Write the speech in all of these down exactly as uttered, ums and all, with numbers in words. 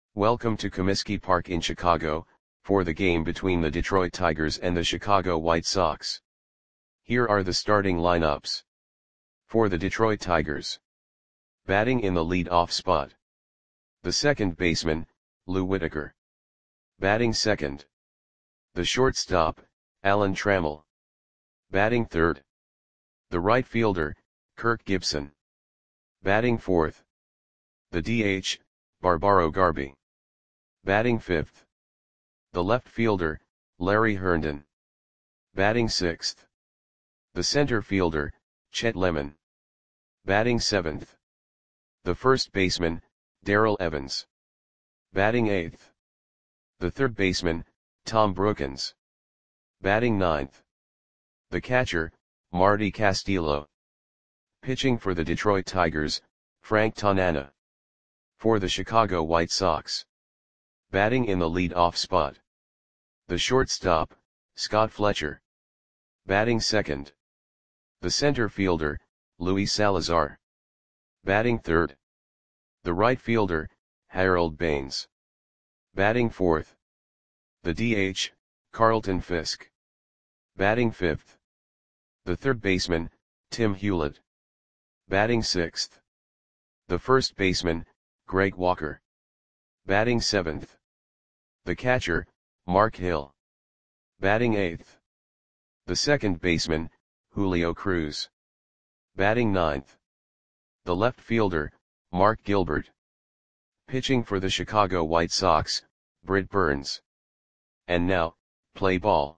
Welcome to Comiskey Park in Chicago, for the game between the Detroit Tigers and the Chicago White Sox. Here are the starting lineups. For the Detroit Tigers. Batting in the lead-off spot. The second baseman, Lou Whitaker. Batting second. The shortstop, Alan Trammell. Batting third. The right fielder, Kirk Gibson. Batting fourth. The D H, Barbaro Garby. Batting fifth. The left fielder, Larry Herndon. Batting sixth. The center fielder, Chet Lemon. Batting seventh. The first baseman, Darrell Evans. Batting eighth. The third baseman, Tom Brookens. Batting ninth. The catcher, Marty Castillo. Pitching for the Detroit Tigers, Frank Tanana. For the Chicago White Sox. Batting in the lead-off spot. The shortstop, Scott Fletcher. Batting second. The center fielder, Luis Salazar. Batting third. The right fielder, Harold Baines. Batting fourth. The D H, Carlton Fisk. Batting fifth. The third baseman, Tim Hewlett. Batting sixth. The first baseman, Greg Walker. Batting seventh. The catcher, Mark Hill. Batting eighth. The second baseman, Julio Cruz. Batting ninth. The left fielder, Mark Gilbert. Pitching for the Chicago White Sox, Britt Burns. And now, play ball.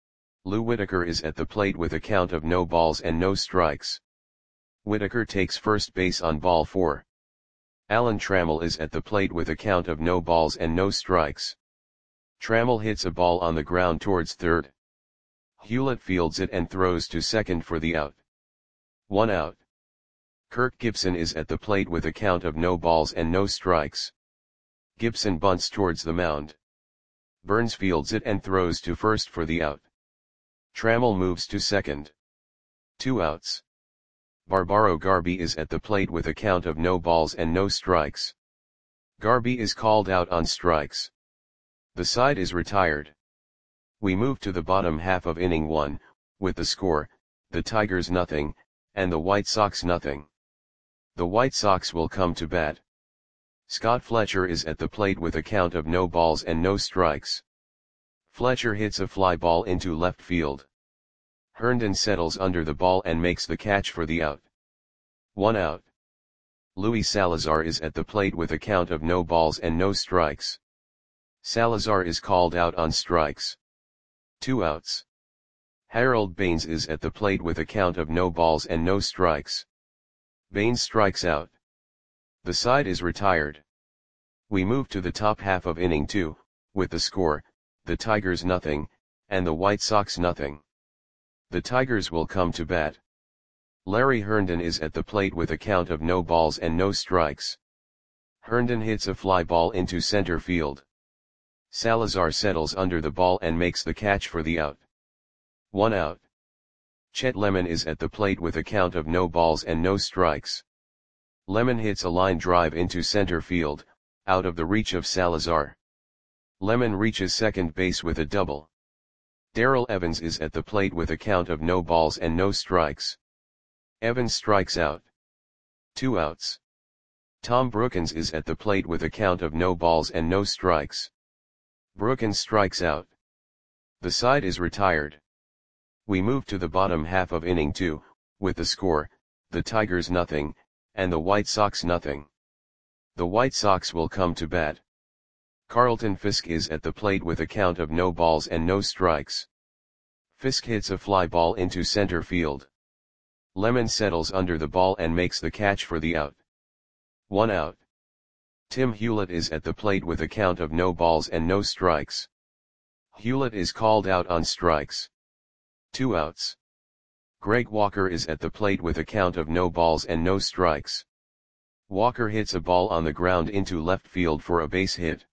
Lou Whitaker is at the plate with a count of no balls and no strikes. Whitaker takes first base on ball four. Alan Trammell is at the plate with a count of no balls and no strikes. Trammell hits a ball on the ground towards third. Hewlett fields it and throws to second for the out. One out. Kirk Gibson is at the plate with a count of no balls and no strikes. Gibson bunts towards the mound. Burns fields it and throws to first for the out. Trammell moves to second. Two outs. Barbaro Garby is at the plate with a count of no balls and no strikes. Garby is called out on strikes. The side is retired. We move to the bottom half of inning one, with the score, the Tigers nothing, and the White Sox nothing. The White Sox will come to bat. Scott Fletcher is at the plate with a count of no balls and no strikes. Fletcher hits a fly ball into left field. Herndon settles under the ball and makes the catch for the out. One out. Luis Salazar is at the plate with a count of no balls and no strikes. Salazar is called out on strikes. Two outs. Harold Baines is at the plate with a count of no balls and no strikes. Baines strikes out. The side is retired. We move to the top half of inning two, with the score, the Tigers nothing, and the White Sox nothing. The Tigers will come to bat. Larry Herndon is at the plate with a count of no balls and no strikes. Herndon hits a fly ball into center field. Salazar settles under the ball and makes the catch for the out. One out. Chet Lemon is at the plate with a count of no balls and no strikes. Lemon hits a line drive into center field, out of the reach of Salazar. Lemon reaches second base with a double. Darrell Evans is at the plate with a count of no balls and no strikes. Evans strikes out. Two outs. Tom Brookens is at the plate with a count of no balls and no strikes. Brookens strikes out. The side is retired. We move to the bottom half of inning two, with the score, the Tigers nothing, and the White Sox nothing. The White Sox will come to bat. Carlton Fisk is at the plate with a count of no balls and no strikes. Fisk hits a fly ball into center field. Lemon settles under the ball and makes the catch for the out. One out. Tim Hewlett is at the plate with a count of no balls and no strikes. Hewlett is called out on strikes. Two outs. Greg Walker is at the plate with a count of no balls and no strikes. Walker hits a ball on the ground into left field for a base hit.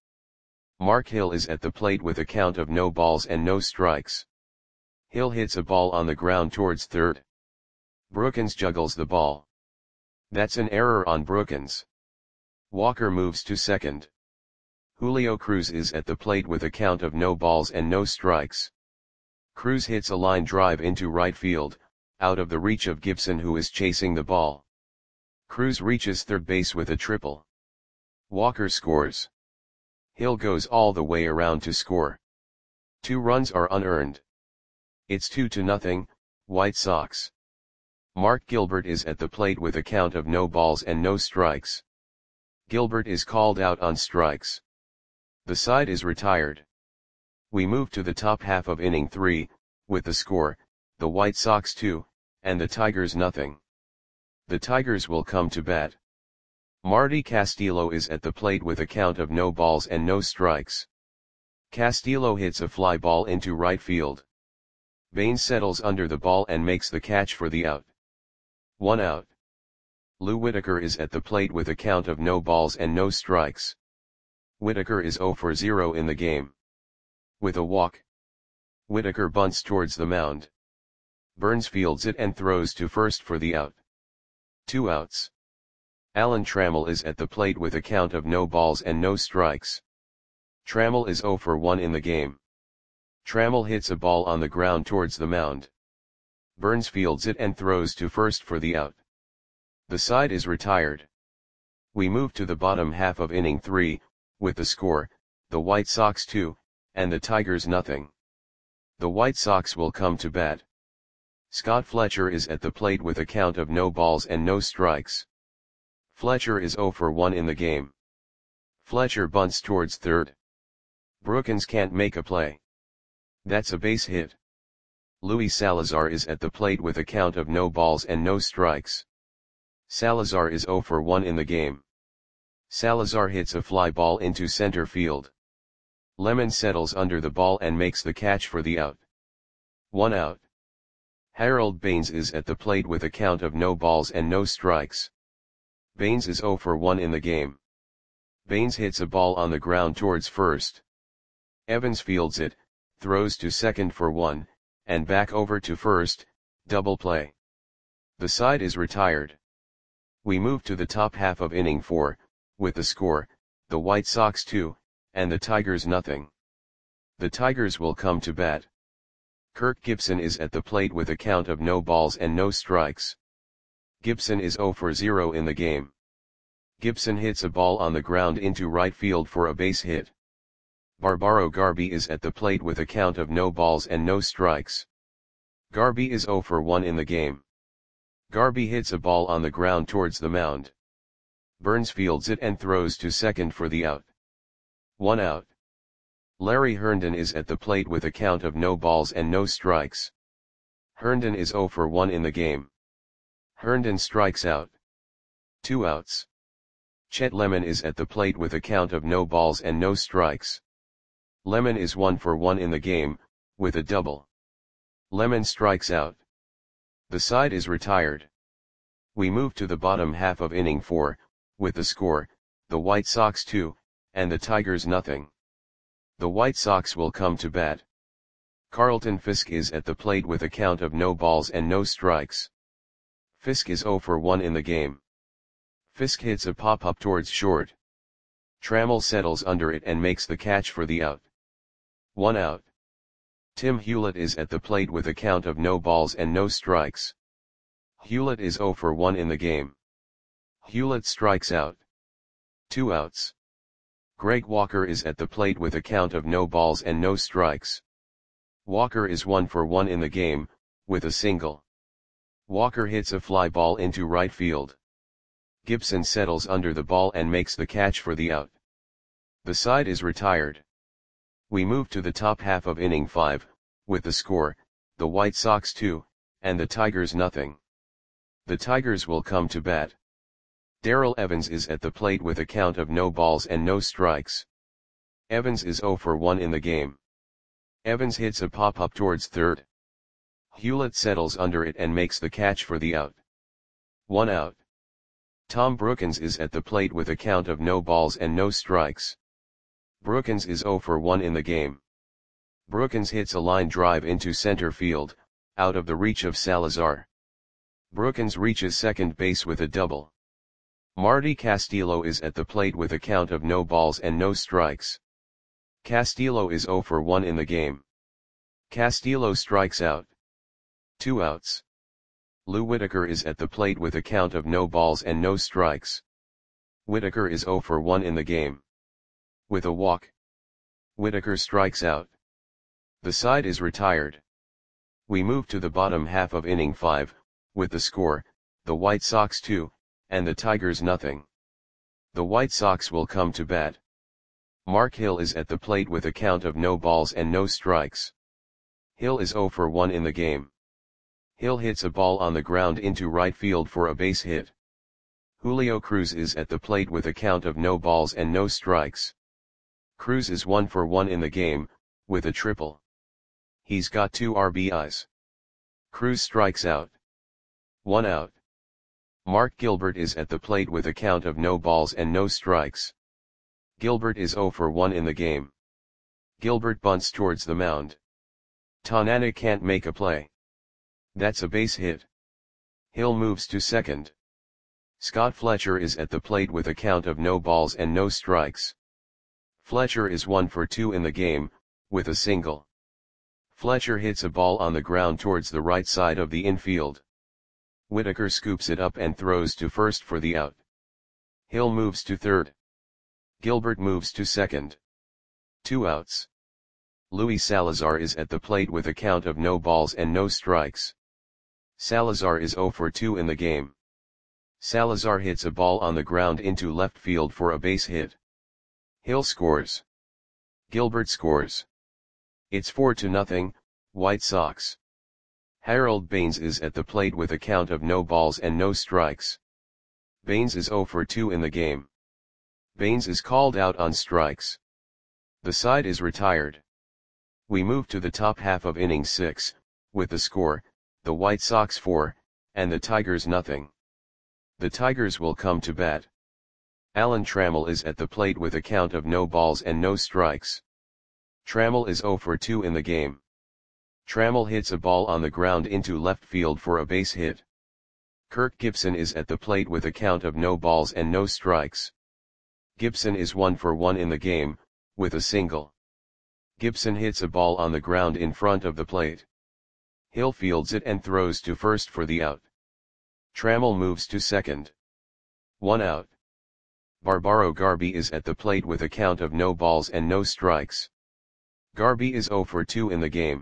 Mark Hill is at the plate with a count of no balls and no strikes. Hill hits a ball on the ground towards third. Brookens juggles the ball. That's an error on Brookens. Walker moves to second. Julio Cruz is at the plate with a count of no balls and no strikes. Cruz hits a line drive into right field, out of the reach of Gibson, who is chasing the ball. Cruz reaches third base with a triple. Walker scores. Hill goes all the way around to score. Two runs are unearned. It's two to nothing, White Sox. Mark Gilbert is at the plate with a count of no balls and no strikes. Gilbert is called out on strikes. The side is retired. We move to the top half of inning three, with the score, the White Sox two, and the Tigers nothing. The Tigers will come to bat. Marty Castillo is at the plate with a count of no balls and no strikes. Castillo hits a fly ball into right field. Baines settles under the ball and makes the catch for the out. One out. Lou Whitaker is at the plate with a count of no balls and no strikes. Whitaker is zero for zero in the game. With a walk, Whitaker bunts towards the mound. Burns fields it and throws to first for the out. Two outs. Alan Trammell is at the plate with a count of no balls and no strikes. Trammell is zero for one in the game. Trammell hits a ball on the ground towards the mound. Burns fields it and throws to first for the out. The side is retired. We move to the bottom half of inning three, with the score, the White Sox two, and the Tigers nothing. The White Sox will come to bat. Scott Fletcher is at the plate with a count of no balls and no strikes. Fletcher is zero for one in the game. Fletcher bunts towards third. Brookins can't make a play. That's a base hit. Luis Salazar is at the plate with a count of no balls and no strikes. Salazar is zero for one in the game. Salazar hits a fly ball into center field. Lemon settles under the ball and makes the catch for the out. One out. Harold Baines is at the plate with a count of no balls and no strikes. Baines is zero for one in the game. Baines hits a ball on the ground towards first. Evans fields it, throws to second for one, and back over to first, double play. The side is retired. We move to the top half of inning four, with the score, the White Sox two, and the Tigers nothing. The Tigers will come to bat. Kirk Gibson is at the plate with a count of no balls and no strikes. Gibson is zero for zero in the game. Gibson hits a ball on the ground into right field for a base hit. Barbaro Garby is at the plate with a count of no balls and no strikes. Garby is zero for one in the game. Garby hits a ball on the ground towards the mound. Burns fields it and throws to second for the out. One out. Larry Herndon is at the plate with a count of no balls and no strikes. Herndon is zero for one in the game. Herndon strikes out. Two outs. Chet Lemon is at the plate with a count of no balls and no strikes. Lemon is one for one in the game, with a double. Lemon strikes out. The side is retired. We move to the bottom half of inning four, with the score, the White Sox two, and the Tigers nothing. The White Sox will come to bat. Carlton Fisk is at the plate with a count of no balls and no strikes. Fisk is zero for one in the game. Fisk hits a pop-up towards short. Trammell settles under it and makes the catch for the out. One out. Tim Hewlett is at the plate with a count of no balls and no strikes. Hewlett is zero for one in the game. Hewlett strikes out. Two outs. Greg Walker is at the plate with a count of no balls and no strikes. Walker is one for one in the game, with a single. Walker hits a fly ball into right field. Gibson settles under the ball and makes the catch for the out. The side is retired. We move to the top half of inning five, with the score, the White Sox two, and the Tigers nothing. The Tigers will come to bat. Darrell Evans is at the plate with a count of no balls and no strikes. Evans is zero for one in the game. Evans hits a pop-up towards third. Hewlett settles under it and makes the catch for the out. One out. Tom Brookins is at the plate with a count of no balls and no strikes. Brookins is zero for one in the game. Brookins hits a line drive into center field, out of the reach of Salazar. Brookins reaches second base with a double. Marty Castillo is at the plate with a count of no balls and no strikes. Castillo is zero for one in the game. Castillo strikes out. Two outs. Lou Whitaker is at the plate with a count of no balls and no strikes. Whitaker is zero for one in the game. With a walk, Whitaker strikes out. The side is retired. We move to the bottom half of inning five, with the score, the White Sox two, and the Tigers nothing. The White Sox will come to bat. Mark Hill is at the plate with a count of no balls and no strikes. Hill is zero for one in the game. Hill hits a ball on the ground into right field for a base hit. Julio Cruz is at the plate with a count of no balls and no strikes. Cruz is one for one in the game, with a triple. He's got two R B Is. Cruz strikes out. One out. Mark Gilbert is at the plate with a count of no balls and no strikes. Gilbert is zero for one in the game. Gilbert bunts towards the mound. Tanana can't make a play. That's a base hit. Hill moves to second. Scott Fletcher is at the plate with a count of no balls and no strikes. Fletcher is one for two in the game, with a single. Fletcher hits a ball on the ground towards the right side of the infield. Whitaker scoops it up and throws to first for the out. Hill moves to third. Gilbert moves to second. Two outs. Luis Salazar is at the plate with a count of no balls and no strikes. Salazar is zero for two in the game. Salazar hits a ball on the ground into left field for a base hit. Hill scores. Gilbert scores. It's four to nothing, White Sox. Harold Baines is at the plate with a count of no balls and no strikes. Baines is zero for two in the game. Baines is called out on strikes. The side is retired. We move to the top half of inning six, with the score, the White Sox four, and the Tigers nothing. The Tigers will come to bat. Alan Trammell is at the plate with a count of no balls and no strikes. Trammell is zero for two in the game. Trammell hits a ball on the ground into left field for a base hit. Kirk Gibson is at the plate with a count of no balls and no strikes. Gibson is one for one in the game, with a single. Gibson hits a ball on the ground in front of the plate. Hill fields it and throws to first for the out. Trammell moves to second. One out. Barbaro Garby is at the plate with a count of no balls and no strikes. Garby is zero for two in the game.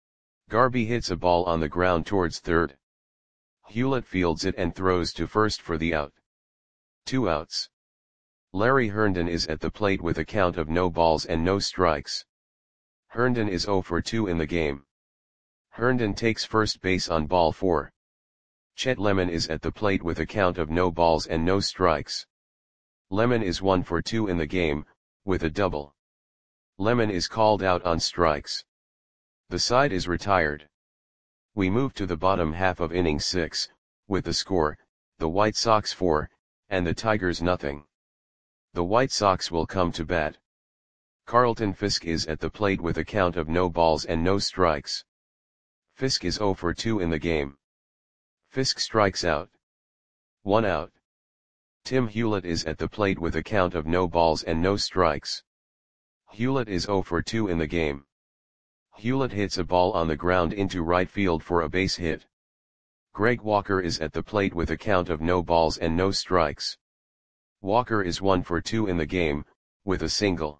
Garby hits a ball on the ground towards third. Hewlett fields it and throws to first for the out. Two outs. Larry Herndon is at the plate with a count of no balls and no strikes. Herndon is zero for two in the game. Herndon takes first base on ball four. Chet Lemon is at the plate with a count of no balls and no strikes. Lemon is one for two in the game, with a double. Lemon is called out on strikes. The side is retired. We move to the bottom half of inning six, with the score, the White Sox four, and the Tigers nothing. The White Sox will come to bat. Carlton Fisk is at the plate with a count of no balls and no strikes. Fisk is zero for two in the game. Fisk strikes out. One out. Tim Hewlett is at the plate with a count of no balls and no strikes. Hewlett is zero for two in the game. Hewlett hits a ball on the ground into right field for a base hit. Greg Walker is at the plate with a count of no balls and no strikes. Walker is one for two in the game, with a single.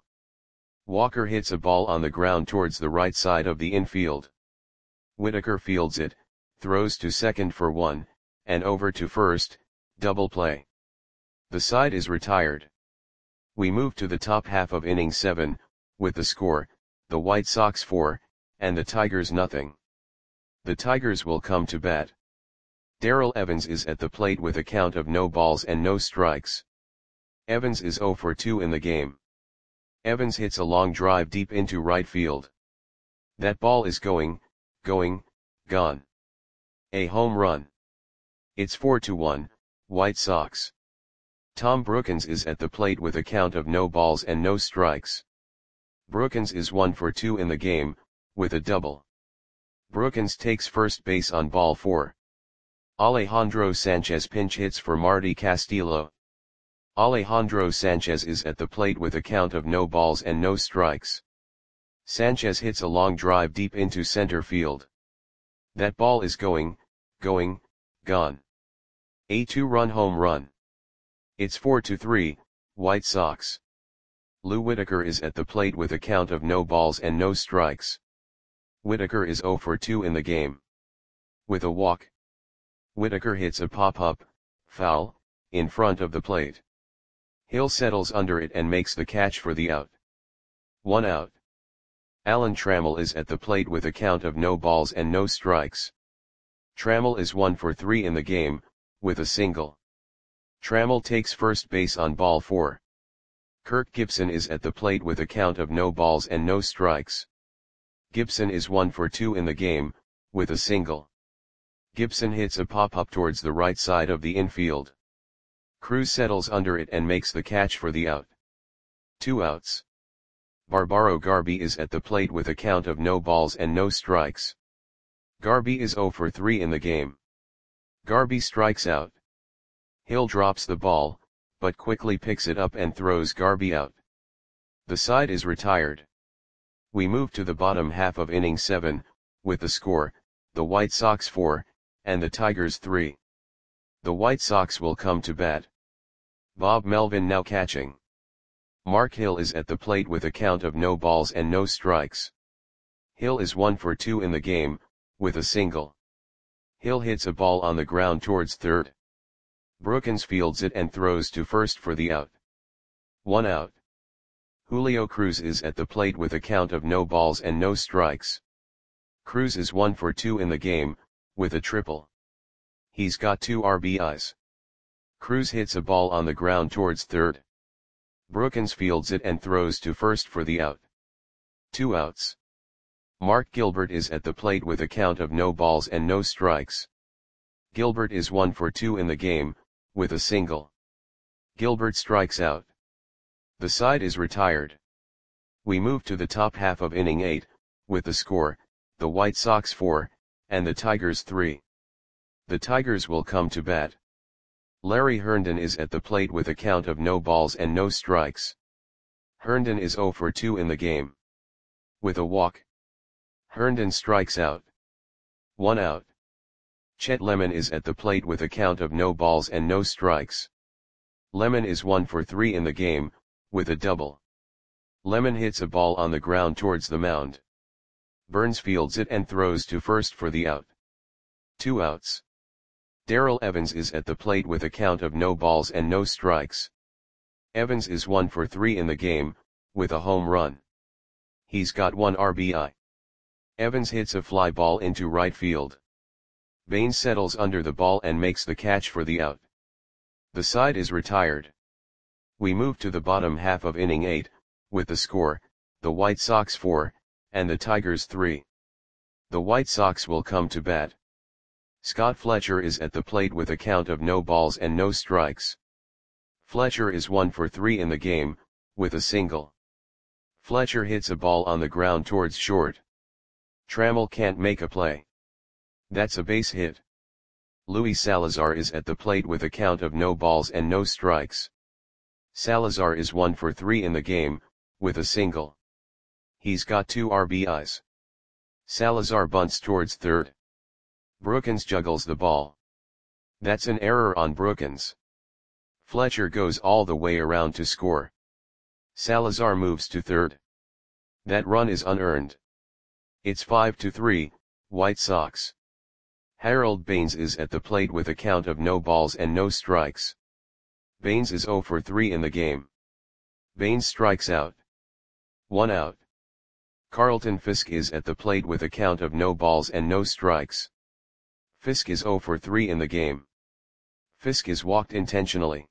Walker hits a ball on the ground towards the right side of the infield. Whitaker fields it, throws to second for one, and over to first, double play. The side is retired. We move to the top half of inning seven, with the score, the White Sox four, and the Tigers nothing. The Tigers will come to bat. Darrell Evans is at the plate with a count of no balls and no strikes. Evans is zero for two in the game. Evans hits a long drive deep into right field. That ball is going, going, gone. A home run. It's four to one, White Sox. Tom Brookens is at the plate with a count of no balls and no strikes. Brookens is one for two in the game, with a double. Brookens takes first base on ball four. Alejandro Sanchez pinch hits for Marty Castillo. Alejandro Sanchez is at the plate with a count of no balls and no strikes. Sanchez hits a long drive deep into center field. That ball is going, going, gone. A two-run home run. It's four to three, White Sox. Lou Whitaker is at the plate with a count of no balls and no strikes. Whitaker is zero for two in the game. With a walk. Whitaker hits a pop-up, foul, in front of the plate. Hill settles under it and makes the catch for the out. One out. Alan Trammell is at the plate with a count of no balls and no strikes. Trammell is one for three in the game, with a single. Trammell takes first base on ball four. Kirk Gibson is at the plate with a count of no balls and no strikes. Gibson is one for two in the game, with a single. Gibson hits a pop-up towards the right side of the infield. Cruz settles under it and makes the catch for the out. Two outs. Barbaro Garby is at the plate with a count of no balls and no strikes. Garby is zero for three in the game. Garby strikes out. Hill drops the ball, but quickly picks it up and throws Garby out. The side is retired. We move to the bottom half of inning seven, with the score, the White Sox four, and the Tigers three. The White Sox will come to bat. Bob Melvin now catching. Mark Hill is at the plate with a count of no balls and no strikes. Hill is one for two in the game, with a single. Hill hits a ball on the ground towards third. Brookins fields it and throws to first for the out. One out. Julio Cruz is at the plate with a count of no balls and no strikes. Cruz is one for two in the game, with a triple. He's got two R B Is. Cruz hits a ball on the ground towards third. Brookins fields it and throws to first for the out. Two outs. Mark Gilbert is at the plate with a count of no balls and no strikes. Gilbert is one for two in the game, with a single. Gilbert strikes out. The side is retired. We move to the top half of inning eight, with the score, the White Sox four, and the Tigers three. The Tigers will come to bat. Larry Herndon is at the plate with a count of no balls and no strikes. Herndon is zero for two in the game. With a walk. Herndon strikes out. One out. Chet Lemon is at the plate with a count of no balls and no strikes. Lemon is one for three in the game, with a double. Lemon hits a ball on the ground towards the mound. Burns fields it and throws to first for the out. Two outs. Darrell Evans is at the plate with a count of no balls and no strikes. Evans is one for three in the game, with a home run. He's got one R B I. Evans hits a fly ball into right field. Baines settles under the ball and makes the catch for the out. The side is retired. We move to the bottom half of inning eight, with the score, the White Sox four, and the Tigers three. The White Sox will come to bat. Scott Fletcher is at the plate with a count of no balls and no strikes. Fletcher is one for three in the game, with a single. Fletcher hits a ball on the ground towards short. Trammell can't make a play. That's a base hit. Luis Salazar is at the plate with a count of no balls and no strikes. Salazar is one for three in the game, with a single. He's got two R B Is. Salazar bunts towards third. Brookins juggles the ball. That's an error on Brookins. Fletcher goes all the way around to score. Salazar moves to third. That run is unearned. It's five to three, White Sox. Harold Baines is at the plate with a count of no balls and no strikes. Baines is zero for three in the game. Baines strikes out. One out. Carlton Fisk is at the plate with a count of no balls and no strikes. Fisk is zero for three in the game. Fisk is walked intentionally.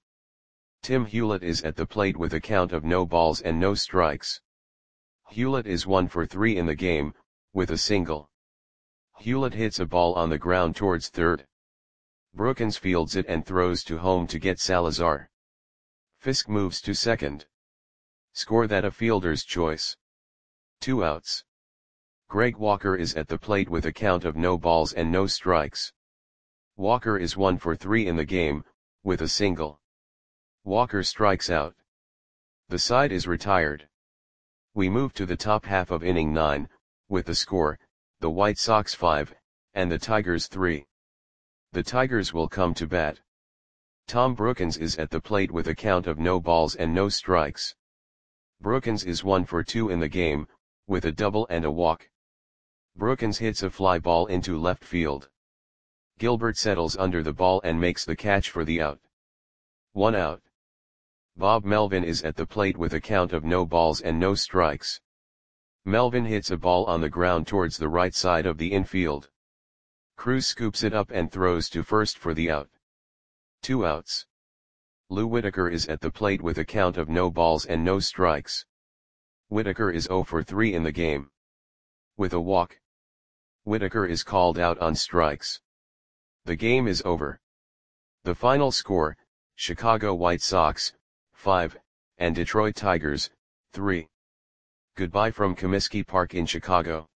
Tim Hewlett is at the plate with a count of no balls and no strikes. Hewlett is one for three in the game, with a single. Hewlett hits a ball on the ground towards third. Brookins fields it and throws to home to get Salazar. Fisk moves to second. Score that a fielder's choice. Two outs. Greg Walker is at the plate with a count of no balls and no strikes. Walker is one for three in the game, with a single. Walker strikes out. The side is retired. We move to the top half of inning nine, with the score, the White Sox five, and the Tigers three. The Tigers will come to bat. Tom Brookens is at the plate with a count of no balls and no strikes. Brookens is one for two in the game, with a double and a walk. Brookens hits a fly ball into left field. Gilbert settles under the ball and makes the catch for the out. One out. Bob Melvin is at the plate with a count of no balls and no strikes. Melvin hits a ball on the ground towards the right side of the infield. Cruz scoops it up and throws to first for the out. Two outs. Lou Whitaker is at the plate with a count of no balls and no strikes. Whitaker is zero for three in the game. With a walk. Whitaker is called out on strikes. The game is over. The final score, Chicago White Sox, five, and Detroit Tigers, three. Goodbye from Comiskey Park in Chicago.